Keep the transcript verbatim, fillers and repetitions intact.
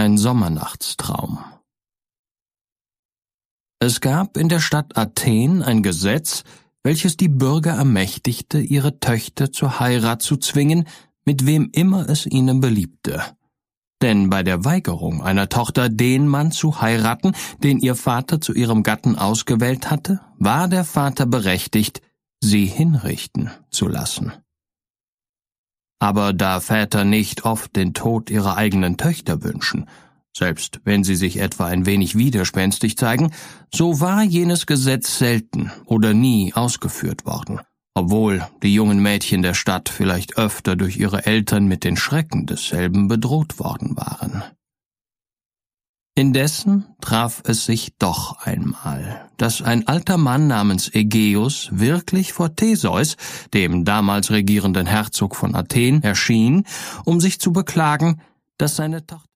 ein Sommernachtstraum. Es gab in der Stadt Athen ein Gesetz, welches die Bürger ermächtigte, ihre Töchter zur Heirat zu zwingen, mit wem immer es ihnen beliebte. Denn bei der Weigerung einer Tochter den Mann zu heiraten, den ihr Vater zu ihrem Gatten ausgewählt hatte, war der Vater berechtigt, sie hinrichten zu lassen. Aber da Väter nicht oft den Tod ihrer eigenen Töchter wünschen, selbst wenn sie sich etwa ein wenig widerspenstig zeigen, so war jenes Gesetz selten oder nie ausgeführt worden, obwohl die jungen Mädchen der Stadt vielleicht öfter durch ihre Eltern mit den Schrecken desselben bedroht worden waren. Indessen traf es sich doch einmal, dass ein alter Mann namens Egeus wirklich vor Theseus, dem damals regierenden Herzog von Athen, erschien, um sich zu beklagen, dass seine Tochter